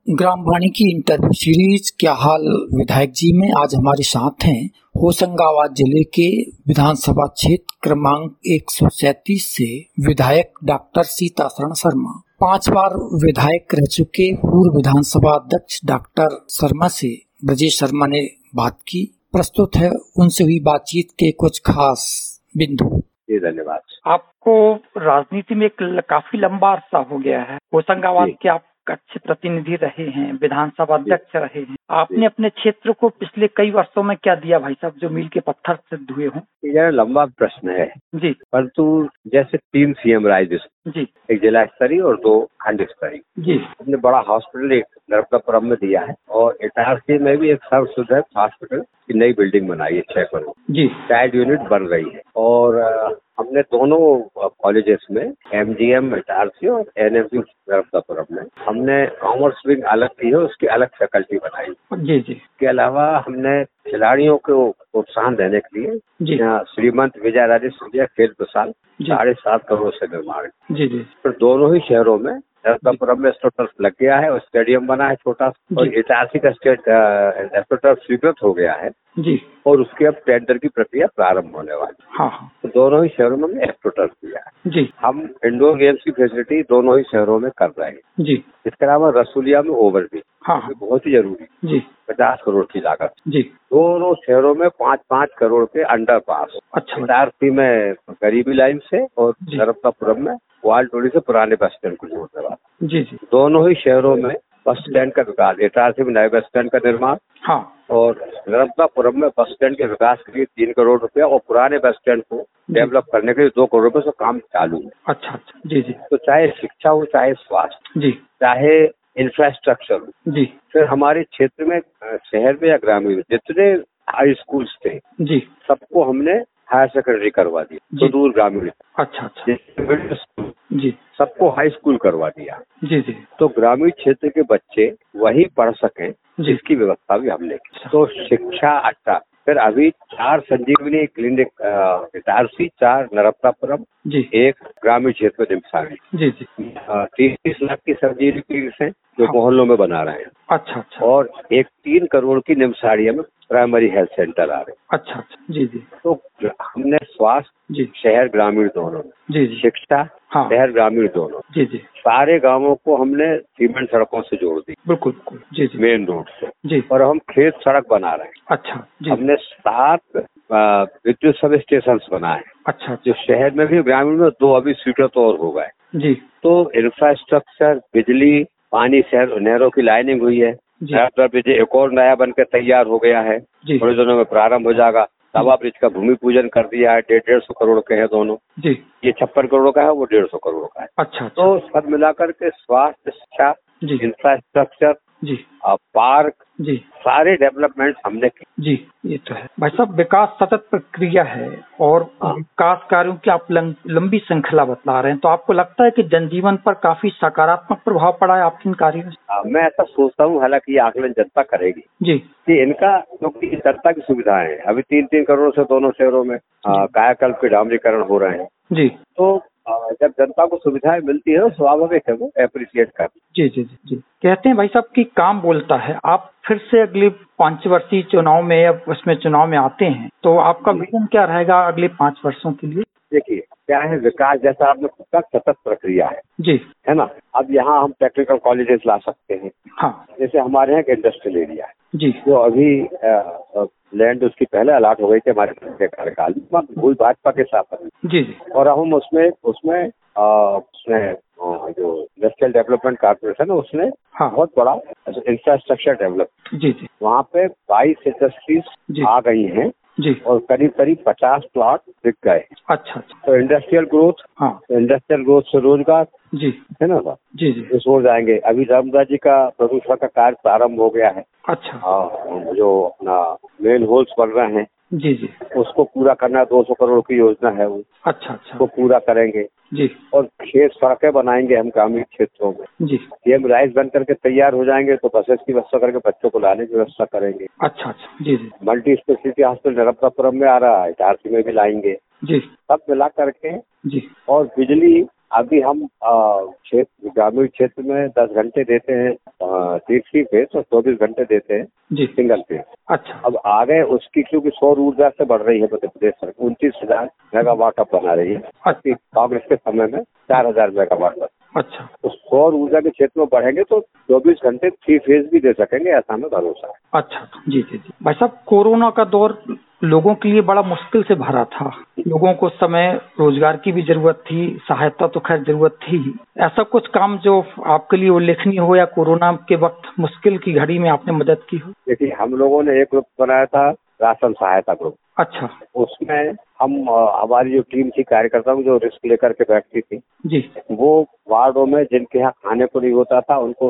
ग्राम वाणी की interview series क्या हाल विधायक जी में आज हमारे साथ हैं होशंगाबाद जिले के विधानसभा क्षेत्र क्रमांक 137 से विधायक डॉक्टर सीताशरण शर्मा। 5 बार विधायक रह चुके पूर्व विधानसभा अध्यक्ष डॉक्टर शर्मा से ब्रजेश शर्मा ने बात की। प्रस्तुत है उनसे हुई बातचीत के कुछ खास बिंदु। जी धन्यवाद। आपको राजनीति में काफी लंबा अरसा हो गया है। होशंगाबाद के आप अच्छे प्रतिनिधि रहे हैं, विधानसभा अध्यक्ष रहे हैं। आपने अपने क्षेत्र को पिछले कई वर्षों में क्या दिया भाई साहब, जो मील के पत्थर सिद्ध हुए हों? यह लंबा प्रश्न है जी, परंतु जैसे 3 सीएम राय जी, एक जिला स्तरीय और 2 खंड स्तरीय। जी, हमने बड़ा हॉस्पिटल एक नर्मदापुरम में दिया है और इटारसी में भी एक सर्वसुलभ हॉस्पिटल की नई बिल्डिंग बनाई है 6 करोड़ जी, चाइल्ड यूनिट बन रही है। और हमने दोनों कॉलेजेस में एमजीएम इटारसी और एनएमयू नर्मदापुरम में हमने कॉमर्स विंग अलग की है, उसकी अलग फैकल्टी बनाई। जी, जी। इसके अलावा हमने खिलाड़ियों को प्रोत्साहन देने के लिए यहाँ श्रीमंत विजय राजे सिंधिया खेल प्रसाद 7.5 करोड़ से निर्माण। जी, जी। फिर दोनों ही शहरों में नर्मदापुरम में एस्ट्रोटर्फ लग गया है और स्टेडियम बना है छोटा, और इटारसी का एस्ट्रोटर्फ स्वीकृत हो गया है जी, और उसकी अब टेंडर की प्रक्रिया प्रारंभ होने वाली है। हाँ, तो दोनों ही शहरों में हमने एस्ट्रोटर्फ दिया है। जी, हम इंडोर गेम्स की फैसिलिटी दोनों ही शहरों में कर रहे हैं। जी, इसके अलावा रसूलिया में ओवरब्रिज, हाँ, बहुत ही जरूरी, जी, 50 करोड़ की लागत। जी, दोनों शहरों में 5-5 करोड़ के अंडरपास। अच्छा, इटारसी में गरीबी लाइन से और नर्मदापुरम में वालटोली से पुराने बस स्टैंड को जोड़ने वाला। जी, जी, दोनों ही शहरों में बस स्टैंड का विकास, इटारसी में नए बस स्टैंड का निर्माण, हाँ, और नर्मदापुरम में बस स्टैंड के विकास के लिए 3 करोड़ रुपया और पुराने बस स्टैंड को डेवलप करने के लिए 2 करोड़ रुपये से काम चालू है। अच्छा, अच्छा, जी, जी, तो चाहे शिक्षा हो, चाहे स्वास्थ्य, जी, चाहे इंफ्रास्ट्रक्चर हो, जी, फिर हमारे क्षेत्र में शहर में या ग्रामीण जितने हाई स्कूल्स थे, जी, सबको हमने हायर सेकेंडरी करवा दिया। तो दूर ग्रामीण, अच्छा, अच्छा, मिडिल स्कूल, जी, सबको हाई स्कूल करवा दिया। जी, जी, तो ग्रामीण क्षेत्र के बच्चे वहीं पढ़ सकें, जी, इसकी व्यवस्था भी हमने की। तो शिक्षा अच्छा। फिर अभी 4 संजीवनी क्लिनिक इटारसी, 4 नर्मदापुरम, जी, 1 ग्रामीण क्षेत्र में निमसानी, जी, जी, 30 लाख की संजीवनी क्लिनिक है जो मोहल्लों में बना रहे हैं। अच्छा, अच्छा, और एक 3 करोड़ की निमसाड़िया में प्राइमरी हेल्थ सेंटर आ रहे हैं। अच्छा, अच्छा, जी, जी, तो हमने स्वास्थ्य, जी, शहर ग्रामीण दोनों, जी, जी, शिक्षा, हाँ, शहर ग्रामीण दोनों, जी, जी, सारे गांवों को हमने सीमेंट सड़कों से जोड़ दी, बिल्कुल, बिल्कुल, जी, जी, मेन रोड से। जी, और हम खेत सड़क बना रहे हैं। अच्छा, जी, हमने 7 विद्युत सब स्टेशन बनाए, अच्छा, जो शहर में भी ग्रामीण में 2 अभी स्वीकृत और हो गए। जी, तो इंफ्रास्ट्रक्चर, बिजली, पानी, शहर नहरों की लाइनिंग हुई है। ब्रिज एक और नया बनकर तैयार हो गया है, जी, थोड़े दिनों में प्रारंभ हो जाएगा। तवा ब्रिज का भूमि पूजन कर दिया है, 150 करोड़ के हैं दोनों। जी, ये 56 करोड़ का है, वो 150 करोड़ का है। अच्छा, तो सब मिलाकर के स्वास्थ्य, शिक्षा, जी, इंफ्रास्ट्रक्चर, जी, पार्क, जी, सारे डेवलपमेंट हमने की। जी, ये तो है भाई साहब। विकास सतत प्रक्रिया है और विकास कार्यों की आप लंबी श्रृंखला बतला रहे हैं, तो आपको लगता है कि जनजीवन पर काफी सकारात्मक प्रभाव पड़ा है आपके इन कार्यों से? मैं ऐसा सोचता हूँ, हालांकि ये आकलन जनता करेगी जी, कि इनका, क्योंकि जनता की सुविधाएं हैं। अभी 3-3 करोड़ से दोनों शहरों में कायाकल्प के डामरीकरण हो रहे हैं। जी, तो जब जनता को सुविधाएं मिलती है तो स्वाभाविक है वो एप्रिशिएट कर। जी, जी, जी, जी। कहते हैं भाई साहब कि काम बोलता है। आप फिर से अगले 5 वर्षीय चुनाव में या उसमें चुनाव में आते हैं, तो आपका विजन क्या रहेगा अगले 5 वर्षों के लिए? देखिए, क्या है, विकास जैसा आपने पूछा, सतत प्रक्रिया है जी, है ना। अब यहाँ हम टेक्निकल कॉलेजेस ला सकते हैं। हाँ, जैसे हमारे यहाँ एक इंडस्ट्रियल एरिया है, जी, जो अभी लैंड उसकी पहले अलाट हो गई थी हमारे कार्यकाल में, भूल भाजपा के साथ। जी, जी, और हम उसमें जो इंडस्ट्रियल डेवलपमेंट कॉर्पोरेशन है, उसने बहुत बड़ा इंफ्रास्ट्रक्चर डेवलप। जी, जी, वहाँ पे 22 इंडस्ट्रीज आ गई हैं जी, और करीब 50 प्लॉट बिक गए। अच्छा, अच्छा, तो इंडस्ट्रियल ग्रोथ, हाँ, इंडस्ट्रियल ग्रोथ से रोजगार, जी, है ना सर, जी, जी, हो जाएंगे। अभी रामदा जी का प्रदूषण का कार्य प्रारंभ हो गया है। अच्छा, जो अपना मेन होल्स बन रहे हैं, जी, जी, उसको पूरा करना, 200 करोड़ की योजना है वो, अच्छा, अच्छा, वो पूरा करेंगे। जी, और खेत सड़कें बनाएंगे हम ग्रामीण क्षेत्रों में। जी, सीएम राइस बन करके तैयार हो जाएंगे तो बसेस की व्यवस्था करके बच्चों को लाने की व्यवस्था करेंगे। अच्छा, अच्छा, जी, जी, मल्टी स्पेशलिटी हॉस्पिटल नर्मदापुरम में आ रहा है, इटारसी में भी लाएंगे। जी, सब मिला करके, जी, और बिजली अभी हम क्षेत्र ग्रामीण क्षेत्र में 10 घंटे देते हैं तीसरी फेज और 24 घंटे देते हैं जी सिंगल फेज। अच्छा अब आगे उसकी क्योंकि सौर ऊर्जा से बढ़ रही है मध्य प्रदेश सरकार 29,000 मेगावाट अब बना रही है। अच्छा कांग्रेस के समय में 4,000 मेगावाट पर। अच्छा तो सौर ऊर्जा के क्षेत्र में बढ़ेंगे तो 24 घंटे 3 फेज भी दे सकेंगे, ऐसा हमें भरोसा है। अच्छा जी जी जी। भाई साहब, कोरोना का दौर लोगों के लिए बड़ा मुश्किल से भरा था। लोगों को उस समय रोजगार की भी जरूरत थी, सहायता तो खैर जरूरत थी ही। ऐसा कुछ काम जो आपके लिए उल्लेखनीय हो या कोरोना के वक्त मुश्किल की घड़ी में आपने मदद की हो? देखिए, हम लोगों ने एक ग्रुप बनाया था, राशन सहायता ग्रुप। अच्छा उसमें हम हमारी जो टीम थी कार्यकर्ताओं जो रिस्क लेकर के बैठती थी जी वो वार्डों में जिनके यहाँ खाने को नहीं होता था उनको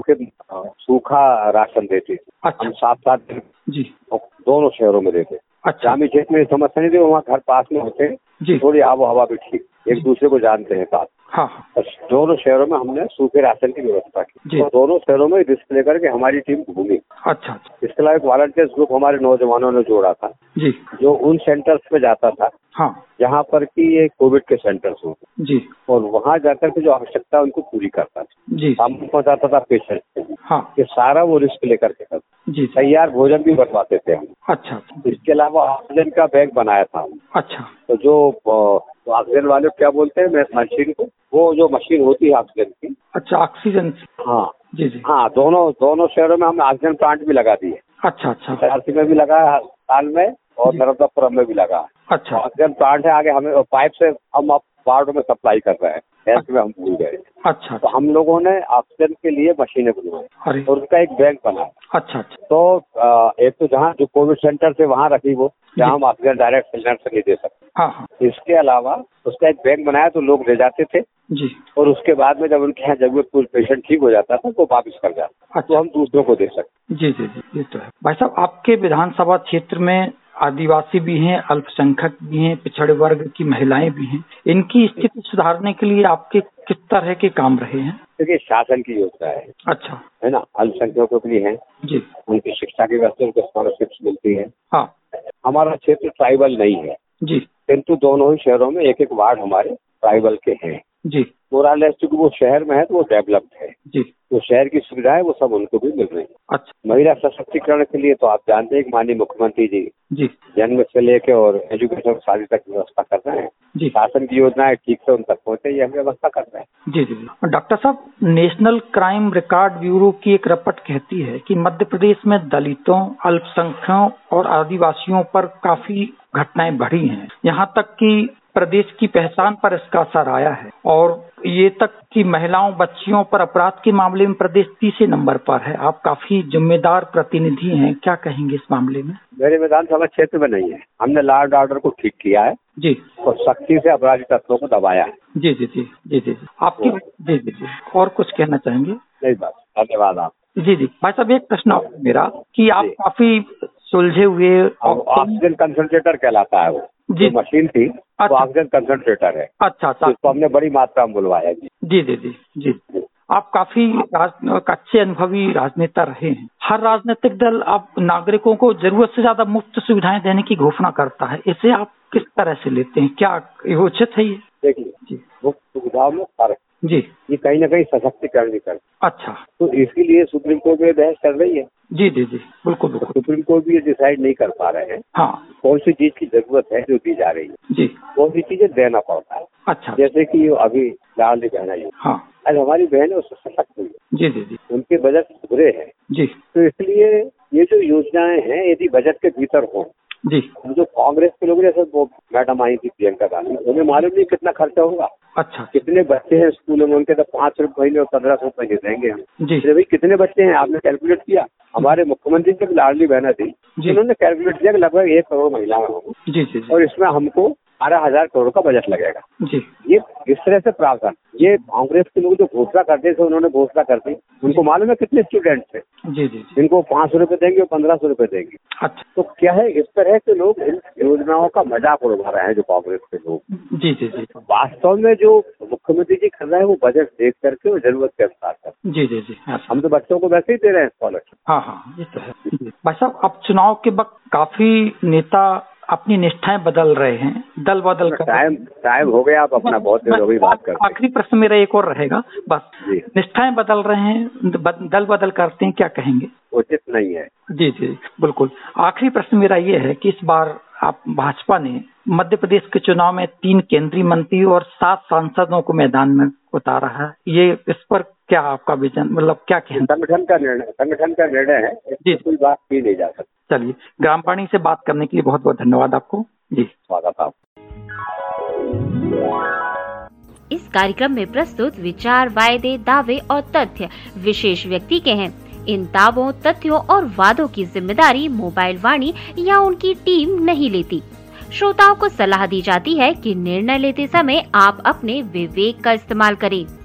सूखा राशन देती थी। अच्छा हम 7-7 दिन जी दोनों शहरों में देते। अच्छा ग्रामीण क्षेत्र में समस्या नहीं थी, वहाँ घर पास में होते, जी थोड़ी आबो हवा भी ठीक, एक दूसरे को जानते हैं साथ। हाँ हाँ और दोनों शहरों में हमने सूखे राशन की व्यवस्था की जी और दोनों शहरों में रिस्क लेकर के हमारी टीम घूमी। अच्छा अच्छा इसके अलावा एक वॉलंटियर्स ग्रुप हमारे नौजवानों ने जोड़ा था जी जो उन सेंटर्स पे जाता था हाँ जहाँ पर कि ये कोविड के सेंटर्स होते जी और वहाँ जाकर के जो आवश्यकता है उनको पूरी करता था, जी सामान पहुँचाता था पेशेंट को। हाँ ये सारा वो रिस्क लेकर के करता। जी तैयार भोजन भी बनवाते थे हम। अच्छा अच्छा इसके अलावा ऑक्सीजन का बैग बनाया था हम। अच्छा तो जो ऑक्सीजन वाले क्या बोलते हैं मशीन को, वो जो मशीन होती है ऑक्सीजन की। अच्छा ऑक्सीजन हाँ जी जी हाँ, दोनों शहरों में हमने ऑक्सीजन प्लांट भी लगा दिए। अच्छा अच्छा इटारसी में भी लगा है हाल में और जी। नर्मदापुरम में भी लगा है। अच्छा ऑक्सीजन प्लांट है आगे, हमें पाइप से हम अब वार्डों में सप्लाई कर रहे हैं। ऐसे में हम भूल गए। अच्छा तो हम लोगों ने ऑक्सीजन के लिए मशीनें बनवाई अरे और उसका एक बैंक बनाया। अच्छा अच्छा तो एक तो जहाँ जो कोविड सेंटर से वहाँ रखी वो जहाँ हम ऑक्सीजन डायरेक्ट सिलेंडर से नहीं दे सकते। हाँ हाँ इसके अलावा उसका एक बैंक बनाया तो लोग ले जाते थे जी और उसके बाद में जब उनके यहाँ जरूरत कोई पेशेंट ठीक हो जाता था तो वापस कर जाता तो हम दूसरों को दे सकते। जी जी जी ये तो है। भाई साहब, आपके विधानसभा क्षेत्र में आदिवासी भी हैं, अल्पसंख्यक भी हैं, पिछड़े वर्ग की महिलाएं भी हैं। इनकी स्थिति सुधारने के लिए आपके किस तरह के काम रहे हैं? देखिए, शासन की योजना है अच्छा है ना, अल्पसंख्यकों के लिए है, जी उनकी शिक्षा की व्यवस्था उनको स्कॉलरशिप्स मिलती है। हाँ हमारा क्षेत्र ट्राइबल नहीं है जी किंतु दोनों ही शहरों में एक एक वार्ड हमारे ट्राइबल के हैं। जी मोरालेस चूंकि वो शहर में है तो वो डेवलप्ड है, जी तो शहर की सुविधाएं वो सब उनको भी मिल रही है। अच्छा महिला सशक्तिकरण के लिए तो आप जानते हैं कि माननीय मुख्यमंत्री जी जी जन्म से लेके और एजुकेशन शादी तक व्यवस्था कर रहे हैं। जी शासन की योजनाएं ठीक से उन तक पहुंचे ये हम व्यवस्था कर रहे हैं। जी जी जी। डॉक्टर साहब, नेशनल क्राइम रिकॉर्ड ब्यूरो की एक रिपोर्ट कहती है कि मध्य प्रदेश में दलितों, अल्पसंख्यकों और आदिवासियों पर काफी घटनाएं बढ़ी हैं। यहाँ तक कि प्रदेश की पहचान पर इसका असर आया है और ये तक कि महिलाओं, बच्चियों पर अपराध के मामले में प्रदेश तीसरे नंबर पर है। आप काफी जिम्मेदार प्रतिनिधि हैं, क्या कहेंगे इस मामले में? मेरे विधानसभा क्षेत्र में नहीं है। हमने लॉ एंड ऑर्डर को ठीक किया है जी और सख्ती से अपराधी तत्वों को दबाया है। जी जी जी जी जी जी आपकी जी जी जी और कुछ कहना चाहेंगे? नहीं, बस धन्यवाद आप। जी जी। भाई साहब, एक प्रश्न और मेरा कि आप काफी सुलझे हुए ऑक्सीजन कंसंट्रेटर कहलाता है वो जी जो मशीन थी वो अच्छा ऑक्सीजन कंसंट्रेटर है। अच्छा अच्छा जिसको हमने बड़ी मात्रा में बुलवाया जी। जी जी जी जी। आप काफी अच्छे अनुभवी राजनेता रहे हैं। हर राजनीतिक दल अब नागरिकों को जरूरत से ज्यादा मुफ्त सुविधाएं देने की घोषणा करता है, इसे आप किस तरह से लेते हैं? क्या ये उचित है ये? देखिए, जी मुफ्त सुविधाओं में फर्क, जी ये कहीं ना कहीं सशक्तिकरण भी करता अच्छा है। तो इसके लिए सुप्रीम कोर्ट में बहस चल रही है। जी जी जी बिल्कुल तो बिल्कुल सुप्रीम कोर्ट भी ये डिसाइड नहीं कर पा रहे हैं हाँ कौन सी चीज की जरूरत है जो दी जा रही है, जी कौन सी चीजें देना पड़ता है। अच्छा जैसे कि अभी लाडली बहना जी, हाँ आज हमारी बहनें उससे सशक्त हुई है, जी जी जी उनके बजट सुधरे हैं। जी तो इसलिए ये जो योजनाएं हैं यदि बजट के भीतर हो, जी जो कांग्रेस के लोग जैसे वो मैडम आई थी प्रियंका गांधी, उन्हें मालूम नहीं कितना खर्चा होगा, अच्छा कितने बच्चे हैं स्कूलों में, उनके तो 5 रुपए महीने और 1500 महीने देंगे हम। जी अरे भाई कितने बच्चे हैं आपने कैलकुलेट किया? हमारे मुख्यमंत्री जब लाडली बहना थी जी उन्होंने कैलकुलेट किया कि लगभग 1 करोड़ महिलाएं होंगी जी जी जी और इसमें हमको 12,000 करोड़ का बजट लगेगा। जी ये इस तरह से प्रावधान, ये कांग्रेस के लोग जो घोषणा करते थे उन्होंने घोषणा कर दी। उनको मालूम है कितने स्टूडेंट थे, जी जी जी इनको 500 रुपए देंगे और 1500 रुपए देंगे। अच्छा तो क्या है, इस तरह से लोग इन योजनाओं का मजाक उड़ा रहे हैं जो कांग्रेस के लोग। जी जी जी वास्तव में जो मुख्यमंत्री जी कर रहे हैं वो बजट देख करके और जरूरत के अनुसार कर। जी जी जी हाँ हम तो बच्चों को वैसे ही दे रहे हैं स्कॉलरशिप। हाँ हाँ ये तो है। भाई साहब, अब चुनाव के वक्त काफी नेता अपनी निष्ठाएं बदल रहे हैं, दल बदल कर। टाइम हो गया, आप अपना बहुत देर हो गई बात करते। आखिरी प्रश्न मेरा एक और रहेगा बस। निष्ठाएं बदल रहे हैं, दल बदल करते हैं, क्या कहेंगे? उचित नहीं है। जी जी बिल्कुल। आखिरी प्रश्न मेरा ये है कि इस बार आप भाजपा ने मध्य प्रदेश के चुनाव में 3 केंद्रीय मंत्री और 7 सांसदों को मैदान में उतारा है, ये इस पर क्या आपका विजन, मतलब क्या कहें? संगठन का निर्णय है जी, कोई बात की नहीं जा सकती। चलिए, ग्रामवाणी से बात करने के लिए बहुत बहुत धन्यवाद आपको जी। स्वागत आप। इस कार्यक्रम में प्रस्तुत विचार, वायदे, दावे और तथ्य विशेष व्यक्ति के हैं। इन दावों, तथ्यों और वादों की जिम्मेदारी मोबाइल वाणी या उनकी टीम नहीं लेती। श्रोताओं को सलाह दी जाती है कि निर्णय लेते समय आप अपने विवेक का इस्तेमाल करें।